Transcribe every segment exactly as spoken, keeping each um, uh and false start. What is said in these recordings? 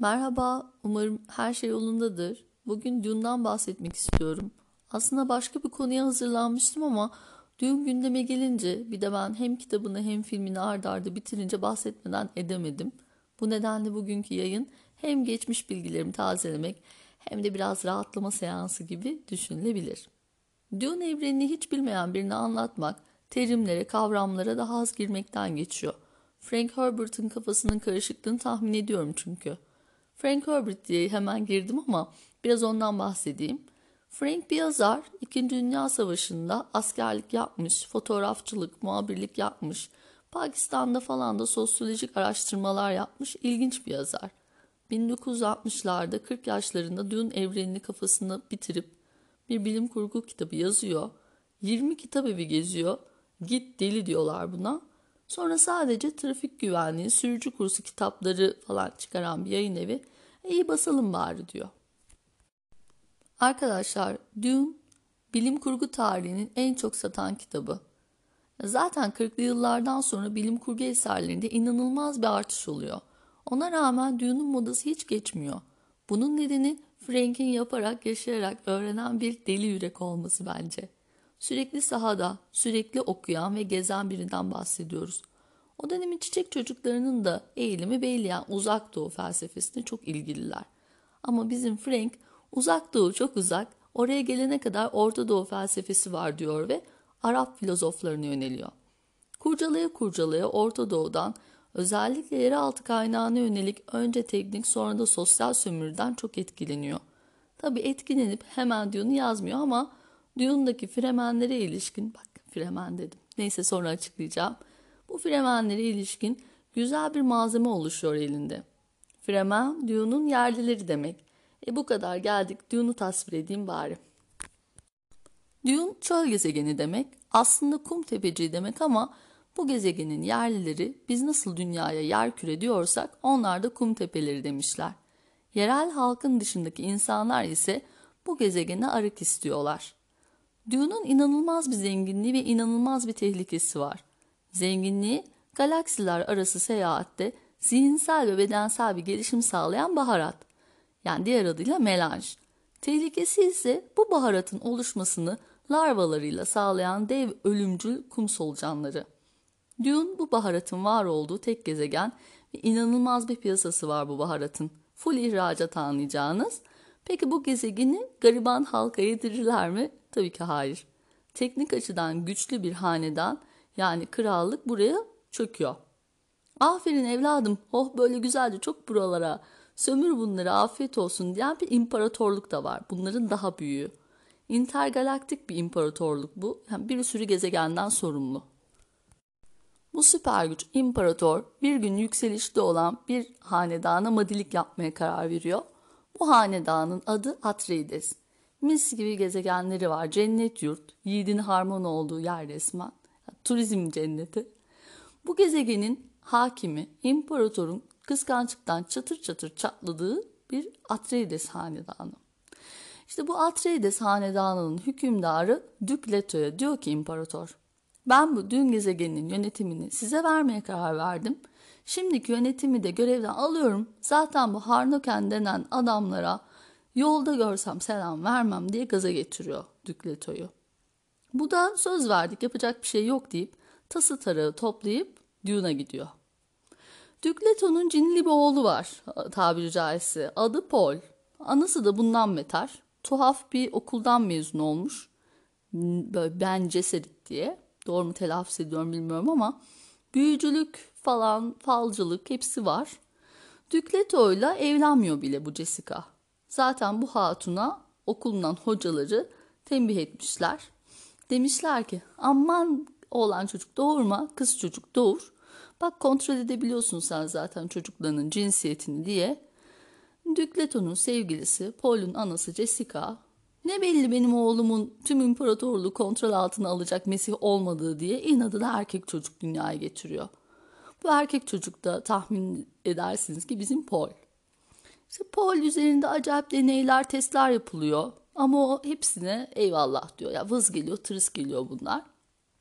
Merhaba, umarım her şey yolundadır. Bugün Dune'dan bahsetmek istiyorum. Aslında başka bir konuya hazırlanmıştım ama Dune gündeme gelince bir de ben hem kitabını hem filmini ard arda bitirince bahsetmeden edemedim. Bu nedenle bugünkü yayın hem geçmiş bilgilerimi tazelemek hem de biraz rahatlama seansı gibi düşünülebilir. Dune evrenini hiç bilmeyen birini anlatmak, terimlere, kavramlara daha az girmekten geçiyor. Frank Herbert'ın kafasının karışıklığını tahmin ediyorum çünkü. Frank Herbert diye hemen girdim ama biraz ondan bahsedeyim. Frank bir yazar, İkinci Dünya Savaşı'nda askerlik yapmış, fotoğrafçılık, muhabirlik yapmış, Pakistan'da falan da sosyolojik araştırmalar yapmış, ilginç bir yazar. bin dokuz yüz altmışlarda kırk yaşlarında Dune evrenini kafasında bitirip bir bilim kurgu kitabı yazıyor. yirmi kitap evi geziyor. Git deli diyorlar buna. Sonra sadece trafik güvenliği, sürücü kursu kitapları falan çıkaran bir yayın evi iyi basalım bari diyor. Arkadaşlar, Dune bilim kurgu tarihinin en çok satan kitabı. Zaten kırklı yıllardan sonra bilim kurgu eserlerinde inanılmaz bir artış oluyor. Ona rağmen Dune'un modası hiç geçmiyor. Bunun nedeni Frank'in yaparak, yaşayarak öğrenen bir deli yürek olması bence. Sürekli sahada, sürekli okuyan ve gezen birinden bahsediyoruz. O dönemin çiçek çocuklarının da eğilimi belli, yani uzak doğu felsefesine çok ilgililer. Ama bizim Frank uzak doğu çok uzak, oraya gelene kadar Orta Doğu felsefesi var diyor ve Arap filozoflarına yöneliyor. Kurcalaya kurcalaya Orta Doğu'dan, özellikle yeraltı kaynağına yönelik önce teknik sonra da sosyal sömürüden çok etkileniyor. Tabi etkilenip hemen Dune'u yazmıyor ama Dune'daki Fremenlere ilişkin, bak Fremen dedim, neyse sonra açıklayacağım. Bu Fremenlere ilişkin güzel bir malzeme oluşuyor elinde. Fremen, Dune'un yerlileri demek. E bu kadar geldik, Dune'u tasvir edeyim bari. Dune çöl gezegeni demek, aslında kum tepeciği demek ama bu gezegenin yerlileri biz nasıl dünyaya yerküre diyorsak onlar da kum tepeleri demişler. Yerel halkın dışındaki insanlar ise bu gezegene arık istiyorlar. Dune'un inanılmaz bir zenginliği ve inanılmaz bir tehlikesi var. Zenginliği galaksiler arası seyahatte zihinsel ve bedensel bir gelişim sağlayan baharat. Yani diğer adıyla melanj. Tehlikesi ise bu baharatın oluşmasını larvalarıyla sağlayan dev ölümcül kum solucanları. Dune bu baharatın var olduğu tek gezegen ve inanılmaz bir piyasası var bu baharatın. Full ihracat anlayacağınız. Peki bu gezegeni gariban halka yedirirler mi? Tabii ki hayır. Teknik açıdan güçlü bir hanedan, yani krallık buraya çöküyor. Aferin evladım, oh böyle güzelce çok buralara, sömür bunları afiyet olsun diyen bir imparatorluk da var. Bunların daha büyüğü. İntergalaktik bir imparatorluk bu. Yani bir sürü gezegenden sorumlu. Bu süper güç imparator bir gün yükselişte olan bir hanedana madilik yapmaya karar veriyor. Bu hanedanın adı Atreides. Mis gibi gezegenleri var. Cennet yurt, yiğidin harman olduğu yer resmen. Turizm cenneti. Bu gezegenin hakimi imparatorun kıskançlıktan çatır çatır çatladığı bir Atreides hanedanı. İşte bu Atreides hanedanının hükümdarı Dük Leto'ya diyor ki imparator, ben bu dün gezegeninin yönetimini size vermeye karar verdim. Şimdiki yönetimi de görevden alıyorum. Zaten bu Harnoken denen adamlara yolda görsem selam vermem diye gaza getiriyor Dük Leto'yu. Bu da söz verdik yapacak bir şey yok deyip tası tarağı toplayıp Dune'a gidiyor. Dük Leto'nun cinli bir oğlu var tabiri caizse. Adı Paul. Anası da bundan beter. Tuhaf bir okuldan mezun olmuş. Böyle Ben Gesserit diye. Doğru mu telaffuz ediyorum bilmiyorum ama büyücülük falan, falcılık hepsi var. Dük Leto'yla evlenmiyor bile bu Jessica. Zaten bu hatuna okulundan hocaları tembih etmişler. Demişler ki aman oğlan çocuk doğurma, kız çocuk doğur. Bak kontrol edebiliyorsun sen zaten çocuklarının cinsiyetini diye. Dük Leto'nun sevgilisi Paul'un anası Jessica, ne belli benim oğlumun tüm imparatorluğu kontrol altına alacak Mesih olmadığı diye inadına erkek çocuk dünyaya getiriyor. Bu erkek çocuk da tahmin edersiniz ki bizim Paul. İşte Paul üzerinde acayip deneyler, testler yapılıyor. Ama o hepsine eyvallah diyor. Ya vız geliyor, tırıs geliyor bunlar.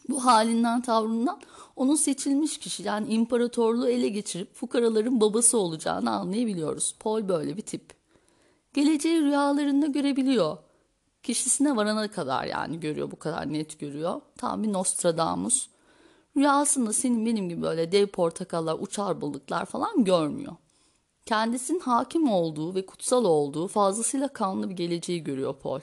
Bu halinden, tavrından onun seçilmiş kişi, yani imparatorluğu ele geçirip fukaraların babası olacağını anlayabiliyoruz. Paul böyle bir tip. Geleceği rüyalarında görebiliyor. Kişisine varana kadar yani görüyor, bu kadar net görüyor. Tam bir Nostradamus. Rüyasında senin benim gibi böyle dev portakallar, uçar balıklar falan görmüyor. Kendisinin hakim olduğu ve kutsal olduğu fazlasıyla kanlı bir geleceği görüyor Paul.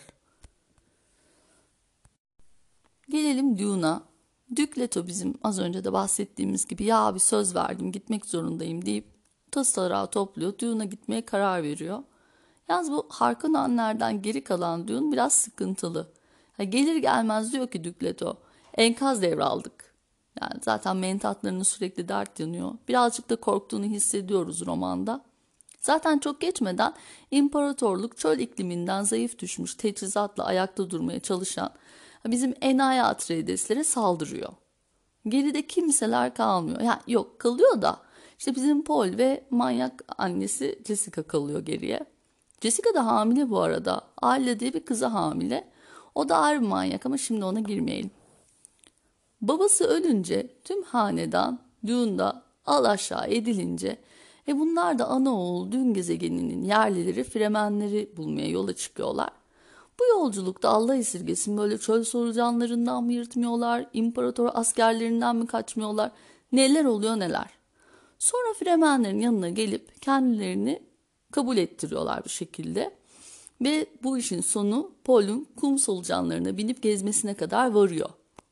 Gelelim Dune'a. Duke Leto bizim az önce de bahsettiğimiz gibi ya bir söz verdim gitmek zorundayım deyip tasarağı topluyor. Dune'a gitmeye karar veriyor. Yalnız bu Harkonnenlerden geri kalan Dune biraz sıkıntılı. Ha, gelir gelmez diyor ki Duke Leto, enkaz devraldık. Yani zaten mentatlarının sürekli dert yanıyor. Birazcık da korktuğunu hissediyoruz romanda. Zaten çok geçmeden imparatorluk çöl ikliminden zayıf düşmüş teçhizatla ayakta durmaya çalışan bizim enayi Atreideslere saldırıyor. Geride kimseler kalmıyor. Yani yok, kalıyor da işte bizim Paul ve manyak annesi Jessica kalıyor geriye. Jessica da hamile bu arada. Arya diye bir kıza hamile. O da ayrı bir manyak ama şimdi ona girmeyelim. Babası ölünce tüm hanedan Dune'da al aşağı edilince e bunlar da ana oğul Dune gezegeninin yerlileri, Fremenleri bulmaya yola çıkıyorlar. Bu yolculukta Allah esirgesin böyle çöl solucanlarından mı yırtmıyorlar, imparator askerlerinden mi kaçmıyorlar, neler oluyor neler. Sonra Fremenlerin yanına gelip kendilerini kabul ettiriyorlar bir şekilde. Ve bu işin sonu Paul'un kum solucanlarına binip gezmesine kadar varıyor.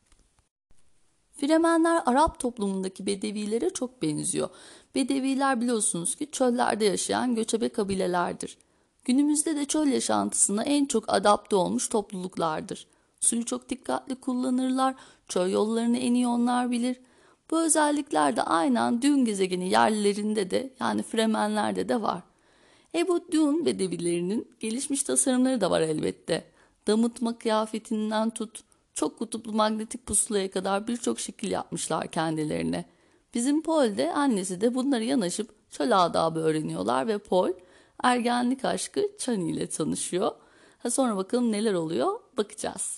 Fremenler Arap toplumundaki Bedevilere çok benziyor. Bedeviler biliyorsunuz ki çöllerde yaşayan göçebe kabilelerdir. Günümüzde de çöl yaşantısına en çok adapte olmuş topluluklardır. Suyu çok dikkatli kullanırlar, çöl yollarını en iyi onlar bilir. Bu özellikler de aynen Dune gezegeni yerlilerinde de yani Fremenlerde de var. E bu Dune Bedevilerinin gelişmiş tasarımları da var elbette. Damıtma kıyafetinden tut, çok kutuplu magnetik pusulaya kadar birçok şekil yapmışlar kendilerine. Bizim Paul de annesi de bunları yanaşıp çöl adabı öğreniyorlar ve Paul ergenlik aşkı Chani ile tanışıyor. Ha sonra bakalım neler oluyor, bakacağız.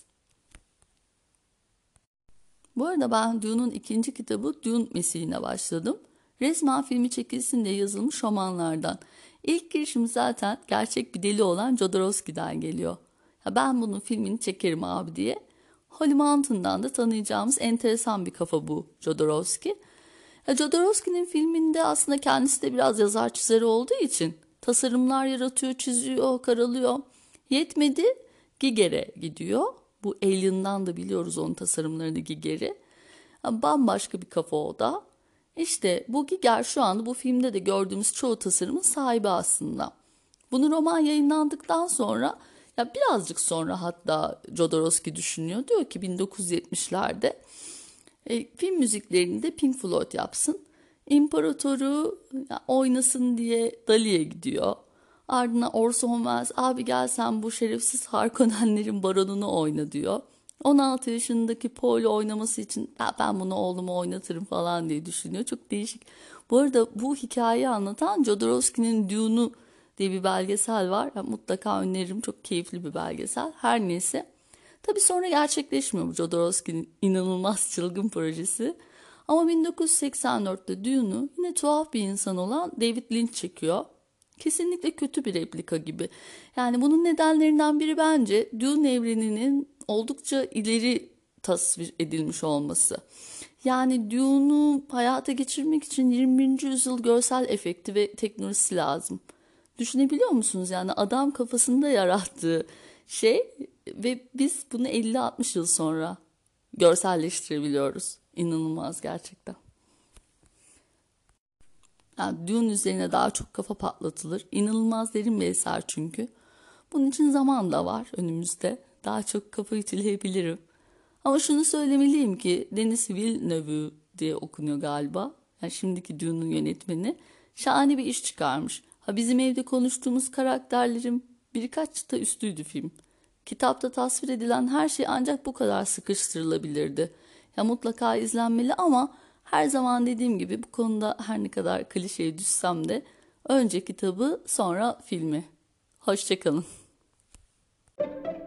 Bu arada ben Dune'un ikinci kitabı Dune Mesih'ine başladım. Resmen filmi çekilsin diye yazılmış romanlardan. İlk girişim zaten gerçek bir deli olan Jodorowsky'den geliyor. Ya ben bunun filmini çekerim abi diye. Holy Mountain'dan da tanıyacağımız enteresan bir kafa bu Jodorowsky. Ya Jodorowsky'nin filminde aslında kendisi de biraz yazar çizeri olduğu için tasarımlar yaratıyor, çiziyor, karalıyor. Yetmedi, Giger'e gidiyor. Bu Alien'dan da biliyoruz onun tasarımlarını Giger'i. Ya bambaşka bir kafa o da. İşte bu Giger şu anda bu filmde de gördüğümüz çoğu tasarımın sahibi aslında. Bunu roman yayınlandıktan sonra ya birazcık sonra hatta Jodorowsky düşünüyor. Diyor ki bin dokuz yüz yetmişlerde e, film müziklerini de Pink Floyd yapsın. İmparatoru ya, oynasın diye Dali'ye gidiyor. Ardına Orson Welles abi gel sen bu şerefsiz Harkonnenlerin baronunu oyna diyor. on altı yaşındaki Paul oynaması için ben, ben bunu oğluma oynatırım falan diye düşünüyor. Çok değişik. Bu arada bu hikayeyi anlatan Jodorowsky'nin Dune'u diye bir belgesel var. Yani mutlaka öneririm. Çok keyifli bir belgesel. Her neyse. Tabii sonra gerçekleşmiyor bu Jodorowsky'nin inanılmaz çılgın projesi. Ama bin dokuz yüz seksen dörtte Dune'u yine tuhaf bir insan olan David Lynch çekiyor. Kesinlikle kötü bir replika gibi. Yani bunun nedenlerinden biri bence Dune evreninin oldukça ileri tasvir edilmiş olması. Yani Dune'u hayata geçirmek için yirmi birinci yüzyıl görsel efekti ve teknolojisi lazım. Düşünebiliyor musunuz? Yani adam kafasında yarattığı şey ve biz bunu elli altmış yıl sonra görselleştirebiliyoruz. İnanılmaz gerçekten. Yani Dune üzerine daha çok kafa patlatılır. İnanılmaz derin bir eser çünkü. Bunun için zaman da var önümüzde. Daha çok kafa ütüleyebilirim. Ama şunu söylemeliyim ki Denis Villeneuve diye okunuyor galiba. Yani şimdiki Dune'un yönetmeni. Şahane bir iş çıkarmış. Ha bizim evde konuştuğumuz karakterlerin birkaç da üstüydü film. Kitapta tasvir edilen her şey ancak bu kadar sıkıştırılabilirdi. Ya mutlaka izlenmeli ama her zaman dediğim gibi bu konuda her ne kadar klişeye düşsem de önce kitabı sonra filmi. Hoşça kalın.